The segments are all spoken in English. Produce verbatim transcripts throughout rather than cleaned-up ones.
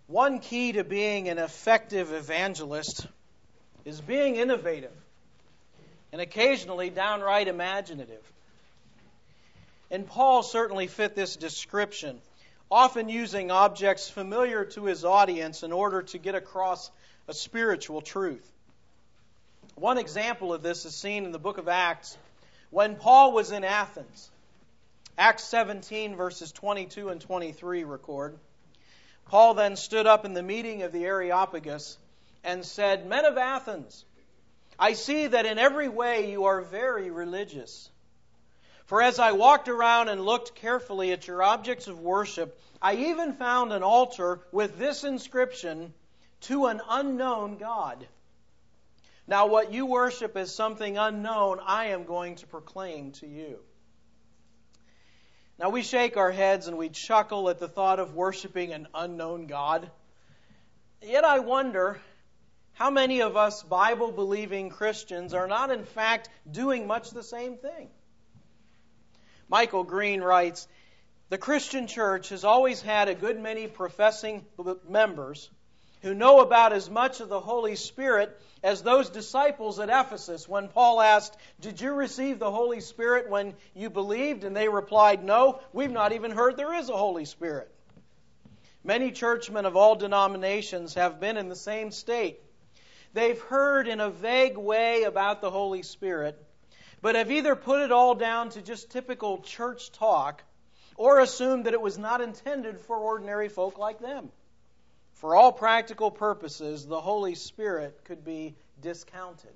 One key to being an effective evangelist is being innovative and occasionally downright imaginative. And Paul certainly fit this description, often using objects familiar to his audience in order to get across a spiritual truth. One example of this is seen in the book of Acts when Paul was in Athens. Acts seventeen, verses twenty-two and twenty-three record, Paul then stood up in the meeting of the Areopagus and said, "Men of Athens, I see that in every way you are very religious. For as I walked around and looked carefully at your objects of worship, I even found an altar with this inscription, 'To an unknown God.' Now what you worship as something unknown, I am going to proclaim to you." Now we shake our heads and we chuckle at the thought of worshiping an unknown God. Yet I wonder how many of us Bible-believing Christians are not in fact doing much the same thing. Michael Green writes, "The Christian church has always had a good many professing members who know about as much of the Holy Spirit as those disciples at Ephesus when Paul asked, 'Did you receive the Holy Spirit when you believed?' And they replied, 'No, we've not even heard there is a Holy Spirit.' Many churchmen of all denominations have been in the same state. They've heard in a vague way about the Holy Spirit, but have either put it all down to just typical church talk or assumed that it was not intended for ordinary folk like them. For all practical purposes, the Holy Spirit could be discounted."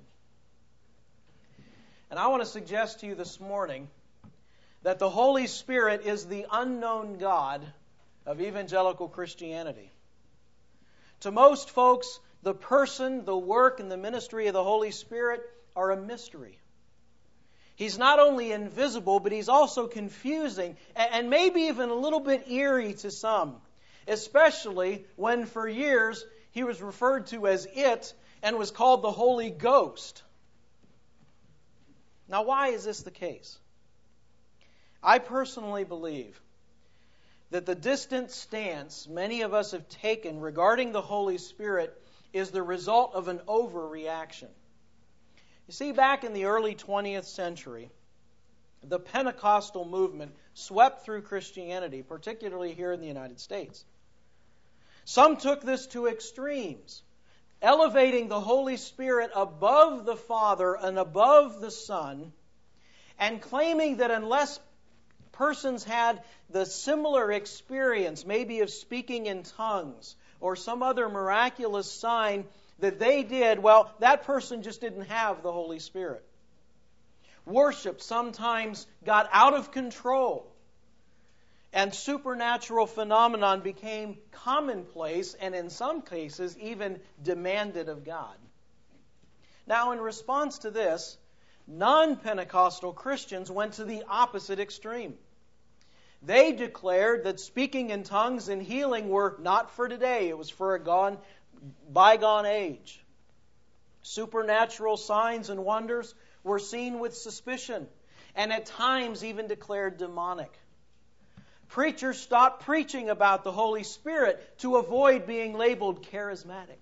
And I want to suggest to you this morning that the Holy Spirit is the unknown God of evangelical Christianity. To most folks, the person, the work, and the ministry of the Holy Spirit are a mystery. He's not only invisible, but He's also confusing and maybe even a little bit eerie to some, especially when for years He was referred to as it and was called the Holy Ghost. Now, why is this the case? I personally believe that the distant stance many of us have taken regarding the Holy Spirit is the result of an overreaction. You see, back in the early twentieth century, the Pentecostal movement swept through Christianity, particularly here in the United States. Some took this to extremes, elevating the Holy Spirit above the Father and above the Son, and claiming that unless persons had the similar experience, maybe of speaking in tongues or some other miraculous sign that they did, well, that person just didn't have the Holy Spirit. Worship sometimes got out of control, and supernatural phenomenon became commonplace and in some cases even demanded of God. Now, in response to this, non-Pentecostal Christians went to the opposite extreme. They declared that speaking in tongues and healing were not for today. It was for a gone, bygone age. Supernatural signs and wonders were seen with suspicion and at times even declared demonic. Preachers stopped preaching about the Holy Spirit to avoid being labeled charismatic.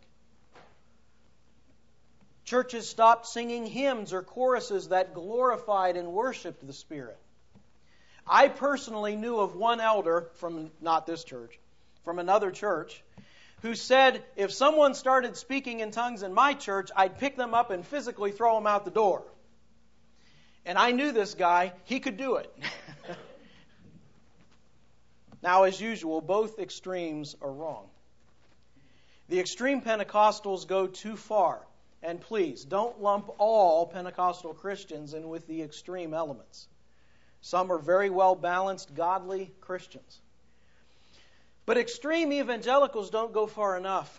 Churches stopped singing hymns or choruses that glorified and worshiped the Spirit. I personally knew of one elder from, not this church, from another church, who said, if someone started speaking in tongues in my church, I'd pick them up and physically throw them out the door. And I knew this guy, he could do it. Now, as usual, both extremes are wrong. The extreme Pentecostals go too far. And please, don't lump all Pentecostal Christians in with the extreme elements. Some are very well-balanced, godly Christians. But extreme evangelicals don't go far enough.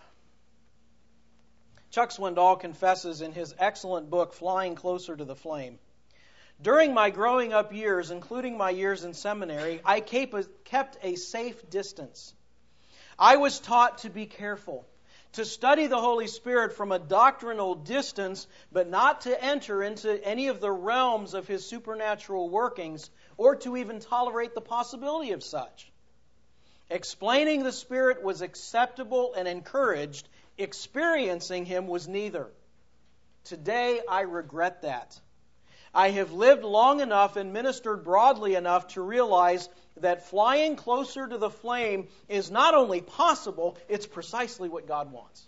Chuck Swindoll confesses in his excellent book, Flying Closer to the Flame, during my growing up years, including my years in seminary, I kept a safe distance. I was taught to be careful, to study the Holy Spirit from a doctrinal distance, but not to enter into any of the realms of His supernatural workings, or to even tolerate the possibility of such. Explaining the Spirit was acceptable and encouraged. Experiencing Him was neither. Today, I regret that. I have lived long enough and ministered broadly enough to realize that flying closer to the flame is not only possible, it's precisely what God wants.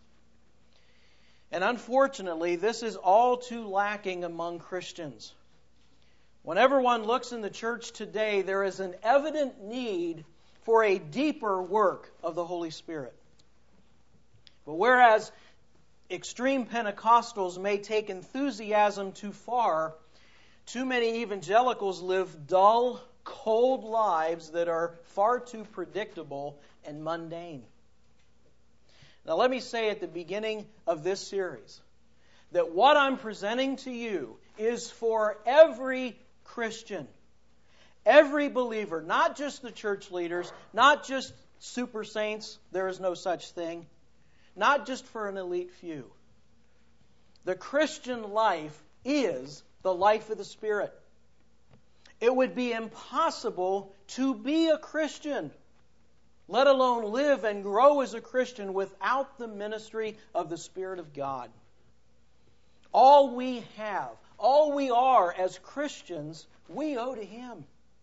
And unfortunately, this is all too lacking among Christians. Whenever one looks in the church today, there is an evident need for a deeper work of the Holy Spirit. But whereas extreme Pentecostals may take enthusiasm too far, too many evangelicals live dull, cold lives that are far too predictable and mundane. Now let me say at the beginning of this series that what I'm presenting to you is for every Christian, every believer, not just the church leaders, not just super saints, there is no such thing, not just for an elite few. The Christian life is the life of the Spirit. It would be impossible to be a Christian, let alone live and grow as a Christian, without the ministry of the Spirit of God. All we have, all we are as Christians, we owe to Him.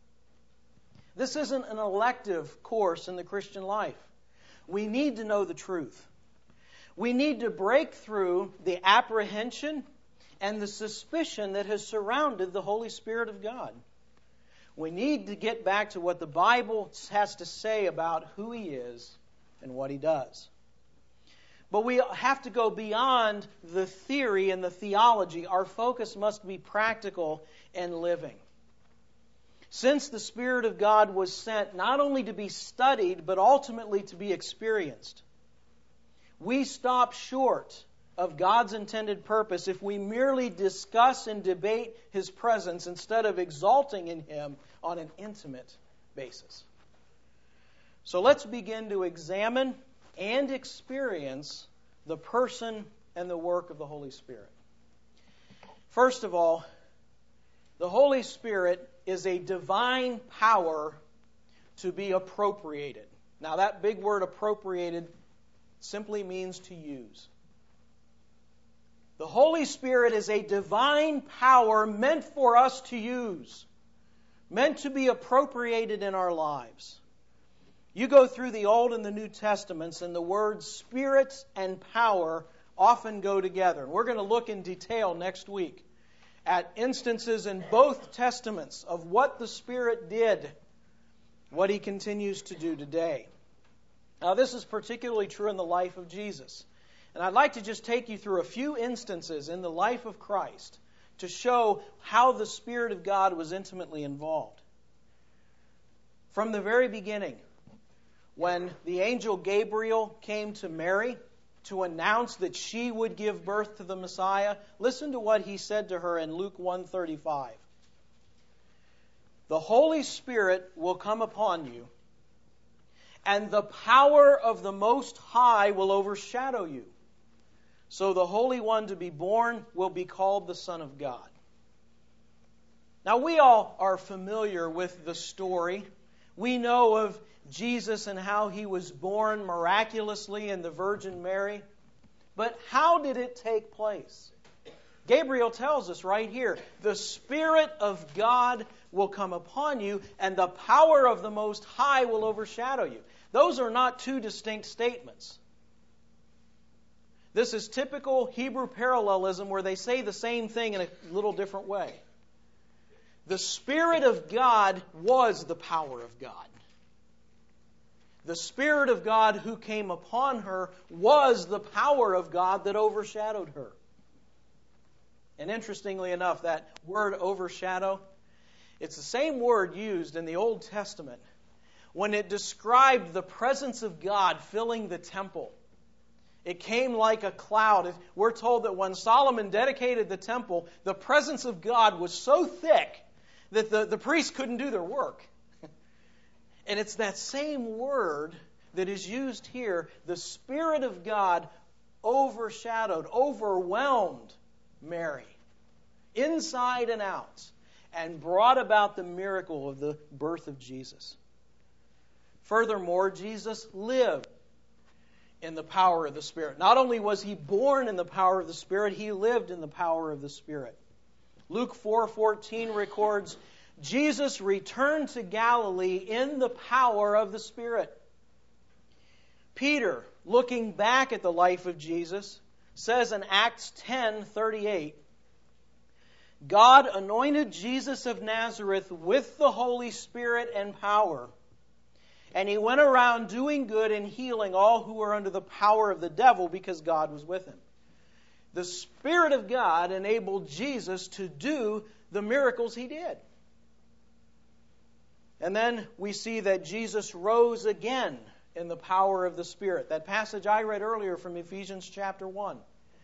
This isn't an elective course in the Christian life. We need to know the truth. We need to break through the apprehension and the suspicion that has surrounded the Holy Spirit of God. We need to get back to what the Bible has to say about who He is and what He does. But we have to go beyond the theory and the theology. Our focus must be practical and living. Since the Spirit of God was sent not only to be studied, but ultimately to be experienced, we stop short of God's intended purpose if we merely discuss and debate His presence instead of exalting in Him on an intimate basis. So let's begin to examine and experience the person and the work of the Holy Spirit. First of all, the Holy Spirit is a divine power to be appropriated. Now that big word appropriated simply means to use. The Holy Spirit is a divine power meant for us to use, meant to be appropriated in our lives. You go through the Old and the New Testaments, and the words Spirit and power often go together. We're going to look in detail next week at instances in both Testaments of what the Spirit did, what He continues to do today. Now, this is particularly true in the life of Jesus. And I'd like to just take you through a few instances in the life of Christ to show how the Spirit of God was intimately involved. From the very beginning, when the angel Gabriel came to Mary to announce that she would give birth to the Messiah, listen to what he said to her in Luke one thirty-five. The Holy Spirit will come upon you, and the power of the Most High will overshadow you. So the Holy One to be born will be called the Son of God. Now we all are familiar with the story. We know of Jesus and how He was born miraculously in the Virgin Mary. But how did it take place? Gabriel tells us right here, the Spirit of God will come upon you, and the power of the Most High will overshadow you. Those are not two distinct statements. This is typical Hebrew parallelism where they say the same thing in a little different way. The Spirit of God was the power of God. The Spirit of God who came upon her was the power of God that overshadowed her. And interestingly enough, that word overshadow, it's the same word used in the Old Testament when it described the presence of God filling the temple. It came like a cloud. We're told that when Solomon dedicated the temple, the presence of God was so thick that the, the priests couldn't do their work. And it's that same word that is used here. The Spirit of God overshadowed, overwhelmed Mary, inside and out, and brought about the miracle of the birth of Jesus. Furthermore, Jesus lived in the power of the Spirit. Not only was he born in the power of the Spirit, he lived in the power of the Spirit. Luke four fourteen records, Jesus returned to Galilee in the power of the Spirit. Peter, looking back at the life of Jesus, says in Acts ten thirty-eight, God anointed Jesus of Nazareth with the Holy Spirit and power, and he went around doing good and healing all who were under the power of the devil, because God was with him. The Spirit of God enabled Jesus to do the miracles he did. And then we see that Jesus rose again in the power of the Spirit. That passage I read earlier from Ephesians chapter one.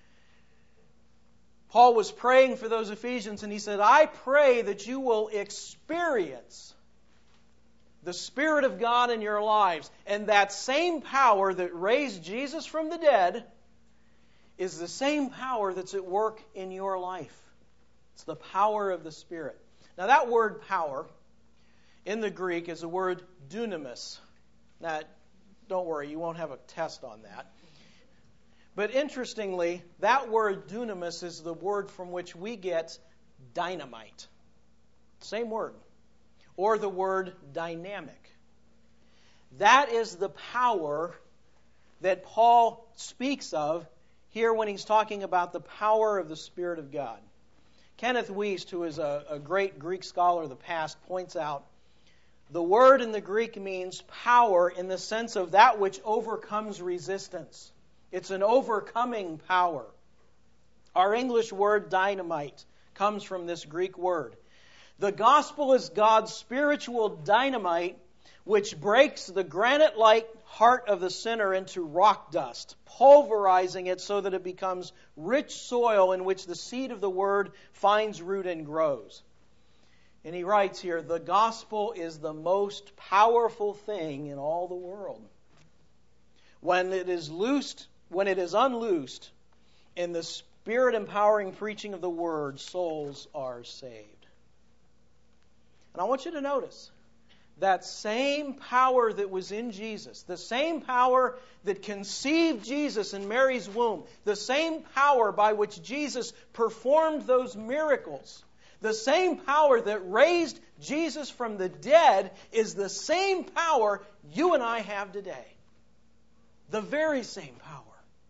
Paul was praying for those Ephesians, and he said, I pray that you will experience the Spirit of God in your lives. And that same power that raised Jesus from the dead is the same power that's at work in your life. It's the power of the Spirit. Now that word power in the Greek is the word dunamis. Now, don't worry, you won't have a test on that. But interestingly, that word dunamis is the word from which we get dynamite. Same word. Or the word dynamic. That is the power that Paul speaks of here when he's talking about the power of the Spirit of God. Kenneth Wuest, who is a, a great Greek scholar of the past, points out the word in the Greek means power in the sense of that which overcomes resistance. It's an overcoming power. Our English word dynamite comes from this Greek word. The gospel is God's spiritual dynamite, which breaks the granite-like heart of the sinner into rock dust, pulverizing it so that it becomes rich soil in which the seed of the word finds root and grows. And he writes here, the gospel is the most powerful thing in all the world. When it is loosed, when it is unloosed in the Spirit-empowering preaching of the Word, souls are saved. And I want you to notice that same power that was in Jesus, the same power that conceived Jesus in Mary's womb, the same power by which Jesus performed those miracles, the same power that raised Jesus from the dead is the same power you and I have today. The very same power.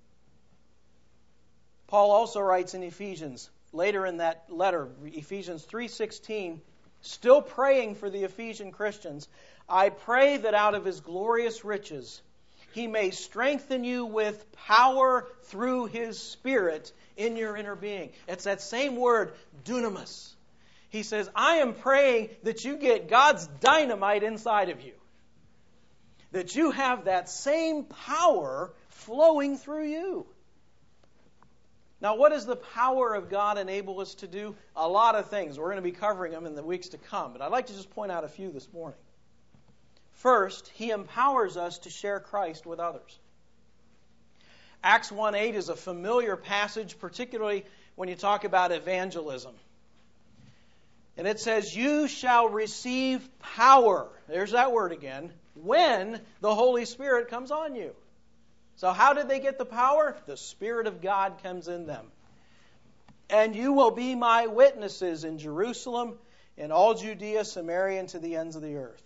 Paul also writes in Ephesians, later in that letter, Ephesians three sixteen, still praying for the Ephesian Christians, I pray that out of his glorious riches he may strengthen you with power through his Spirit in your inner being. It's that same word, dunamis. He says, I am praying that you get God's dynamite inside of you. That you have that same power flowing through you. Now, what does the power of God enable us to do? A lot of things. We're going to be covering them in the weeks to come, but I'd like to just point out a few this morning. First, he empowers us to share Christ with others. Acts one eight is a familiar passage, particularly when you talk about evangelism. And it says, you shall receive power. There's that word again. When the Holy Spirit comes on you. So how did they get the power? The Spirit of God comes in them. And you will be my witnesses in Jerusalem, in all Judea, Samaria, and to the ends of the earth.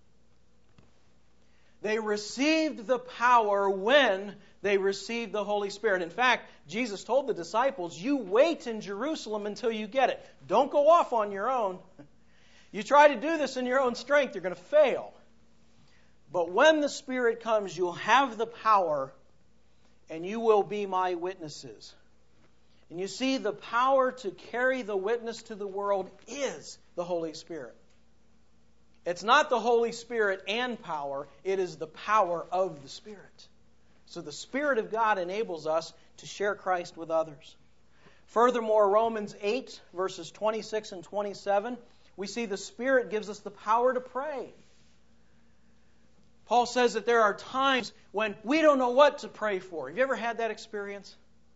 They received the power when they received the Holy Spirit. In fact, Jesus told the disciples, you wait in Jerusalem until you get it. Don't go off on your own. You try to do this in your own strength, you're going to fail. But when the Spirit comes, you'll have the power, and you will be my witnesses. And you see, the power to carry the witness to the world is the Holy Spirit. It's not the Holy Spirit and power, it is the power of the Spirit. So the Spirit of God enables us to share Christ with others. Furthermore, Romans eight, verses twenty-six and twenty-seven, we see the Spirit gives us the power to pray. Paul says that there are times when we don't know what to pray for. Have you ever had that experience?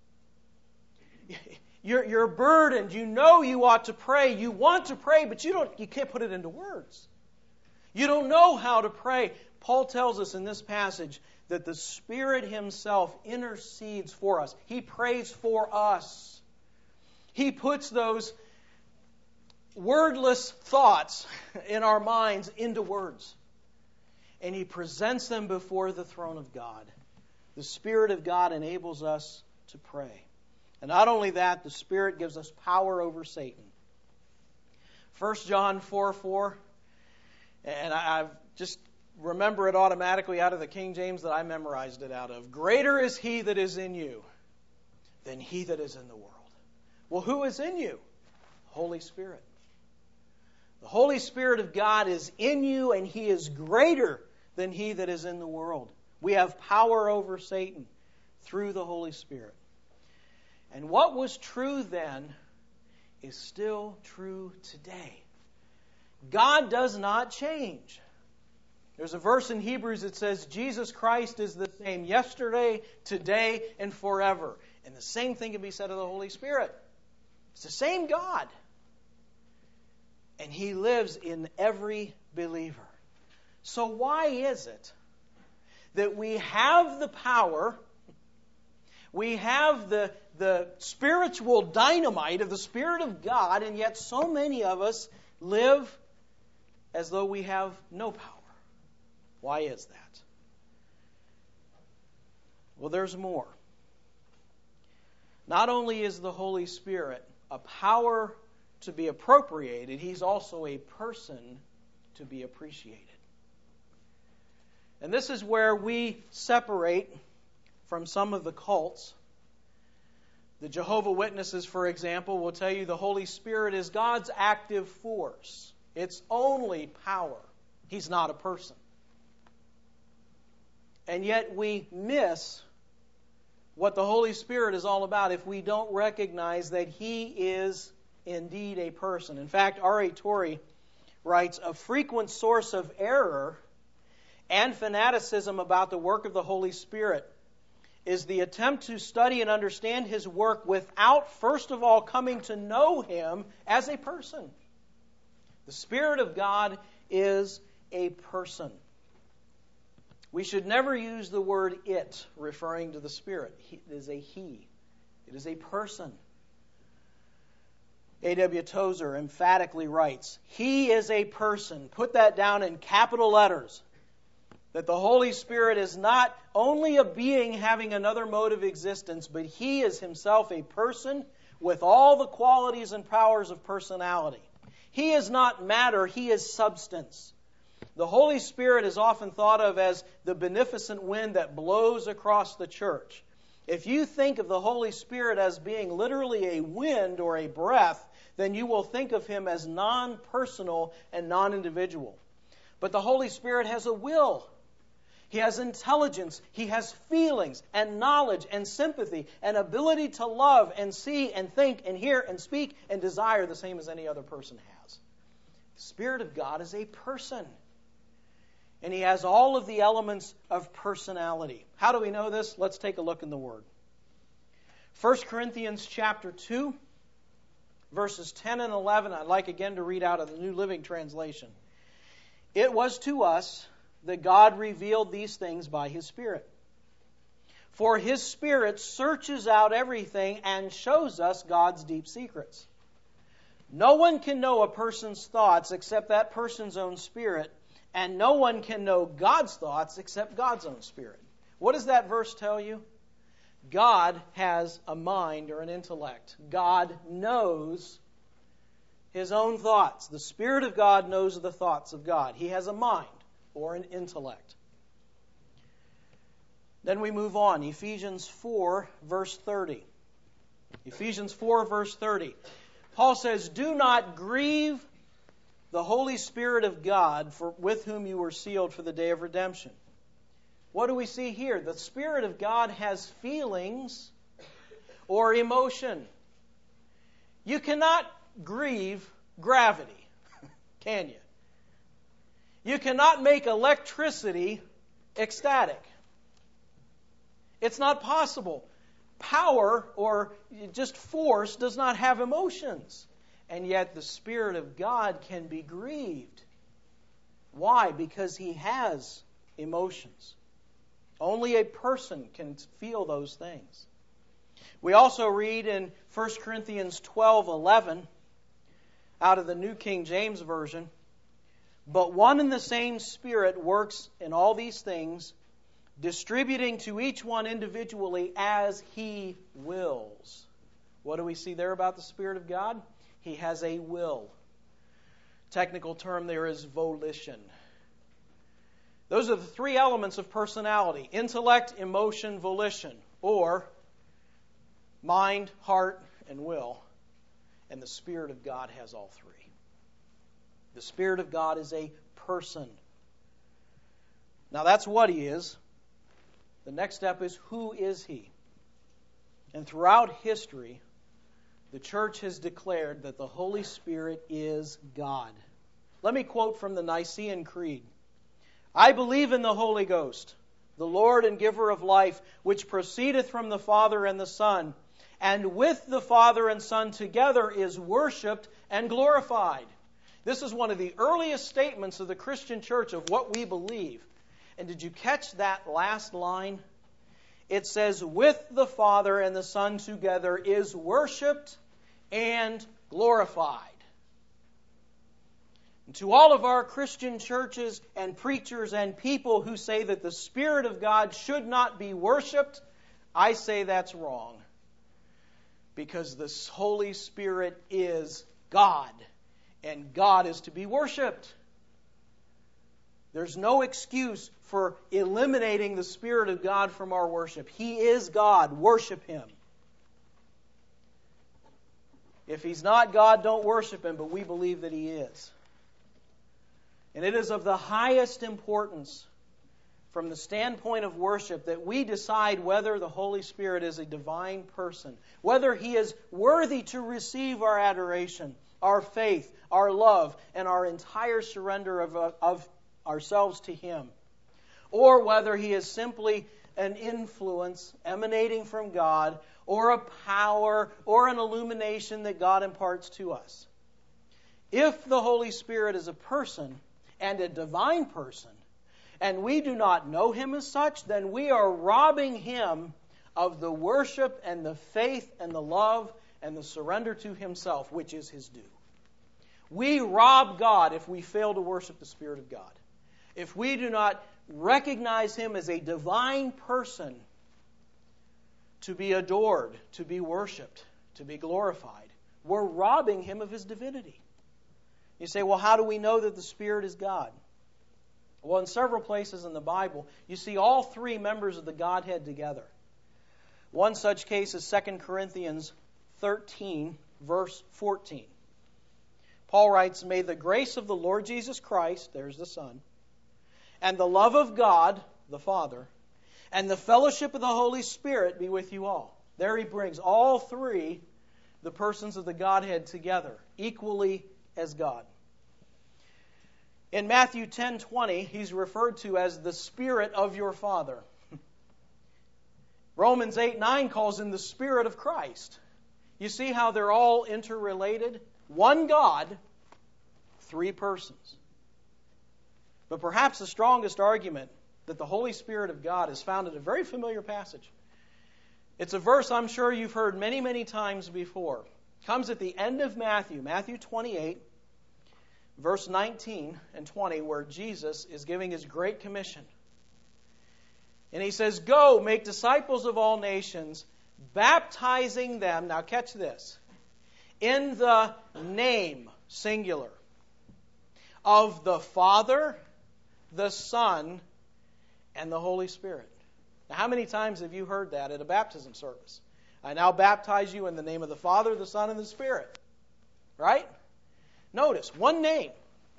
You're, you're burdened. You know you ought to pray. You want to pray, but you don't. You can't put it into words. You don't know how to pray. Paul tells us in this passage that the Spirit Himself intercedes for us. He prays for us. He puts those wordless thoughts in our minds into words. And He presents them before the throne of God. The Spirit of God enables us to pray. And not only that, the Spirit gives us power over Satan. First John four four, and I I've just remember it automatically out of the King James that I memorized it out of. Greater is He that is in you than he that is in the world. Well, who is in you? Holy Spirit. The Holy Spirit of God is in you, and He is greater than he that is in the world. We have power over Satan through the Holy Spirit. And what was true then is still true today. God does not change. There's a verse in Hebrews that says Jesus Christ is the same yesterday, today, and forever. And the same thing can be said of the Holy Spirit. It's the same God. And He lives in every believer. So why is it that we have the power, we have the, the spiritual dynamite of the Spirit of God, and yet so many of us live as though we have no power? Why is that? Well, there's more. Not only is the Holy Spirit a power to be appropriated, He's also a person to be appreciated. And this is where we separate from some of the cults. The Jehovah's Witnesses, for example, will tell you the Holy Spirit is God's active force. It's only power. He's not a person. And yet we miss what the Holy Spirit is all about if we don't recognize that He is indeed a person. In fact, R A Torrey writes, a frequent source of error and fanaticism about the work of the Holy Spirit is the attempt to study and understand His work without first of all coming to know Him as a person. The Spirit of God is a person. We should never use the word it, referring to the Spirit. It is a He. It is a person. A W Tozer emphatically writes, He is a person. Put that down in capital letters. That the Holy Spirit is not only a being having another mode of existence, but He is Himself a person with all the qualities and powers of personality. He is not matter, He is substance. The Holy Spirit is often thought of as the beneficent wind that blows across the church. If you think of the Holy Spirit as being literally a wind or a breath, then you will think of Him as non-personal and non-individual. But the Holy Spirit has a will. He has intelligence. He has feelings and knowledge and sympathy and ability to love and see and think and hear and speak and desire the same as any other person has. The Spirit of God is a person. And He has all of the elements of personality. How do we know this? Let's take a look in the Word. First Corinthians chapter two, verses ten and eleven. I'd like again to read out of the New Living Translation. It was to us that God revealed these things by His Spirit. For His Spirit searches out everything and shows us God's deep secrets. No one can know a person's thoughts except that person's own spirit, and no one can know God's thoughts except God's own Spirit. What does that verse tell you? God has a mind or an intellect. God knows His own thoughts. The Spirit of God knows the thoughts of God. He has a mind or an intellect. Then we move on. Ephesians four, verse thirty. Ephesians four, verse thirty. Paul says, do not grieve the Holy Spirit of God, for with whom you were sealed for the day of redemption. What do we see here? The Spirit of God has feelings or emotion. You cannot grieve gravity, can you? You cannot make electricity ecstatic. It's not possible. Power or just force does not have emotions. And yet the Spirit of God can be grieved. Why? Because He has emotions. Only a person can feel those things. We also read in First Corinthians twelve eleven, out of the New King James Version, "But one and the same Spirit works in all these things, distributing to each one individually as He wills." What do we see there about the Spirit of God? He has a will. Technical term there is volition. Those are the three elements of personality: intellect, emotion, volition, or mind, heart, and will. And the Spirit of God has all three. The Spirit of God is a person. Now that's what He is. The next step is, who is He? And throughout history, the church has declared that the Holy Spirit is God. Let me quote from the Nicene Creed. "I believe in the Holy Ghost, the Lord and giver of life, which proceedeth from the Father and the Son, and with the Father and Son together is worshipped and glorified." This is one of the earliest statements of the Christian church of what we believe. And did you catch that last line? It says, "with the Father and the Son together is worshipped and glorified." And to all of our Christian churches and preachers and people who say that the Spirit of God should not be worshipped, I say that's wrong. Because the Holy Spirit is God, and God is to be worshipped. There's no excuse for eliminating the Spirit of God from our worship. He is God. Worship Him. If He's not God, don't worship Him, but we believe that He is. And it is of the highest importance from the standpoint of worship that we decide whether the Holy Spirit is a divine person, whether He is worthy to receive our adoration, our faith, our love, and our entire surrender of, of ourselves to Him, or whether He is simply an influence emanating from God, or a power, or an illumination that God imparts to us. If the Holy Spirit is a person, and a divine person, and we do not know Him as such, then we are robbing Him of the worship and the faith and the love and the surrender to Himself, which is His due. We rob God if we fail to worship the Spirit of God. If we do not recognize Him as a divine person to be adored, to be worshipped, to be glorified, we're robbing Him of His divinity. You say, well, how do we know that the Spirit is God? Well, in several places in the Bible, you see all three members of the Godhead together. One such case is Second Corinthians thirteen, verse fourteen. Paul writes, "May the grace of the Lord Jesus Christ," there's the Son, "and the love of God, the Father, and the fellowship of the Holy Spirit be with you all." There he brings all three, the persons of the Godhead, together, equally as God. In Matthew ten twenty, He's referred to as the Spirit of your Father. Romans eight nine calls Him the Spirit of Christ. You see how they're all interrelated? One God, three persons. But perhaps the strongest argument that the Holy Spirit of God is found in a very familiar passage. It's a verse I'm sure you've heard many, many times before. It comes at the end of Matthew, Matthew twenty-eight, verse nineteen and twenty, where Jesus is giving His Great Commission. And He says, "Go, make disciples of all nations, baptizing them," now catch this, "in the name," singular, "of the Father, the Son, and the Holy Spirit." Now, how many times have you heard that at a baptism service? "I now baptize you in the name of the Father, the Son, and the Spirit." Right? Notice, one name.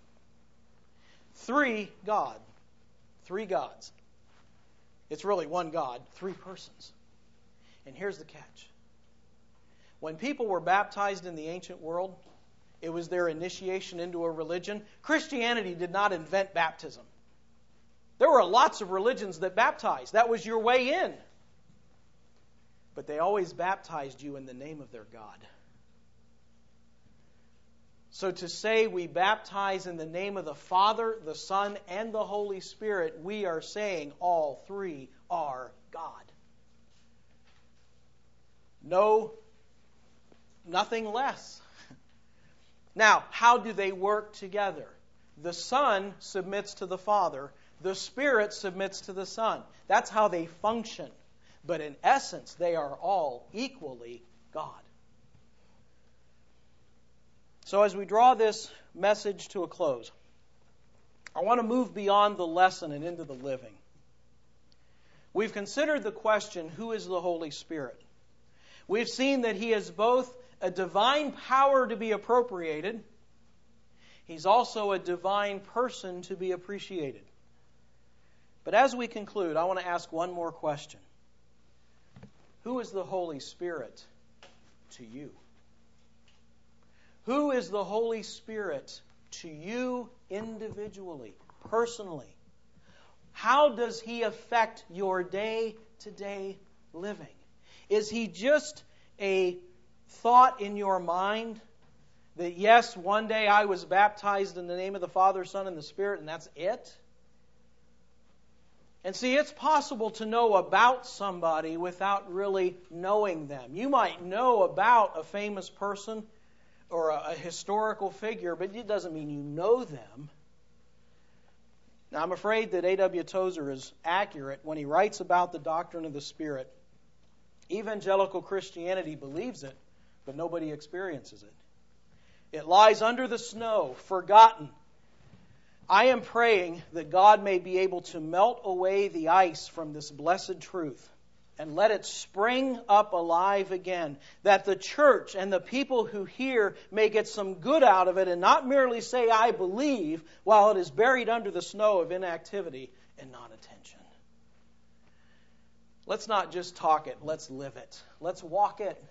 Three God. Three gods. It's really one God, three persons. And here's the catch. When people were baptized in the ancient world, it was their initiation into a religion. Christianity did not invent baptism. There were lots of religions that baptized. That was your way in. But they always baptized you in the name of their God. So to say we baptize in the name of the Father, the Son, and the Holy Spirit, we are saying all three are God. No, nothing less. Now, how do they work together? The Son submits to the Father. The Spirit submits to the Son. That's how they function. But in essence, they are all equally God. So as we draw this message to a close, I want to move beyond the lesson and into the living. We've considered the question, who is the Holy Spirit? We've seen that He is both a divine power to be appropriated. He's also a divine person to be appreciated. But as we conclude, I want to ask one more question. Who is the Holy Spirit to you? Who is the Holy Spirit to you individually, personally? How does He affect your day-to-day living? Is He just a thought in your mind that, yes, one day I was baptized in the name of the Father, Son, and the Spirit, and that's it? And see, it's possible to know about somebody without really knowing them. You might know about a famous person or a, a historical figure, but it doesn't mean you know them. Now, I'm afraid that A W Tozer is accurate when he writes about the doctrine of the Spirit. Evangelical Christianity believes it, but nobody experiences it. It lies under the snow, forgotten. I am praying that God may be able to melt away the ice from this blessed truth and let it spring up alive again, that the church and the people who hear may get some good out of it and not merely say, I believe, while it is buried under the snow of inactivity and non-attention. Let's not just talk it, let's live it. Let's walk it.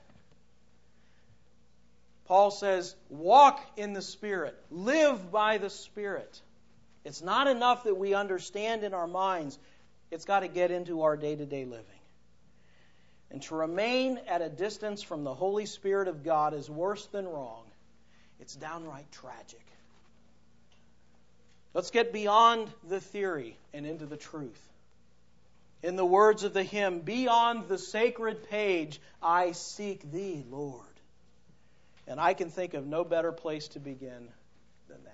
Paul says, walk in the Spirit, live by the Spirit. It's not enough that we understand in our minds. It's got to get into our day-to-day living. And to remain at a distance from the Holy Spirit of God is worse than wrong. It's downright tragic. Let's get beyond the theory and into the truth. In the words of the hymn, beyond the sacred page, I seek Thee, Lord. And I can think of no better place to begin than that.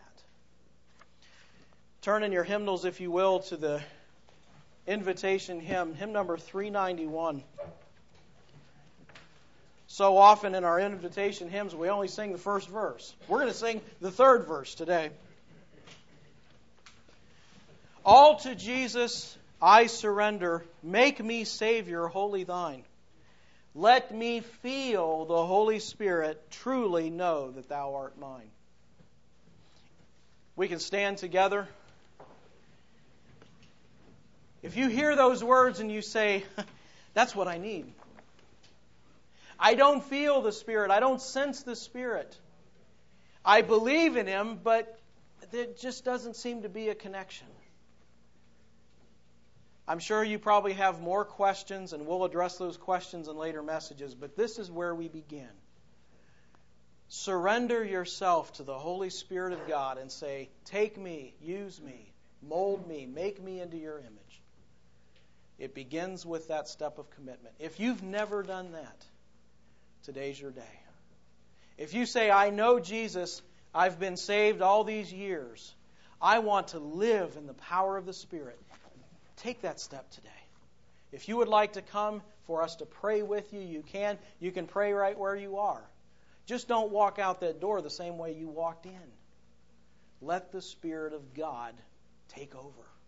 Turn in your hymnals, if you will, to the invitation hymn, hymn number three ninety-one. So often in our invitation hymns, we only sing the first verse. We're going to sing the third verse today. All to Jesus I surrender. Make me Savior, wholly Thine. Let me feel the Holy Spirit, truly know that Thou art mine. We can stand together. If you hear those words and you say, that's what I need. I don't feel the Spirit. I don't sense the Spirit. I believe in Him, but there just doesn't seem to be a connection. I'm sure you probably have more questions, and we'll address those questions in later messages, but this is where we begin. Surrender yourself to the Holy Spirit of God and say, take me, use me, mold me, make me into your image. It begins with that step of commitment. If you've never done that, today's your day. If you say, I know Jesus, I've been saved all these years, I want to live in the power of the Spirit, take that step today. If you would like to come for us to pray with you, you can. You can pray right where you are. Just don't walk out that door the same way you walked in. Let the Spirit of God take over.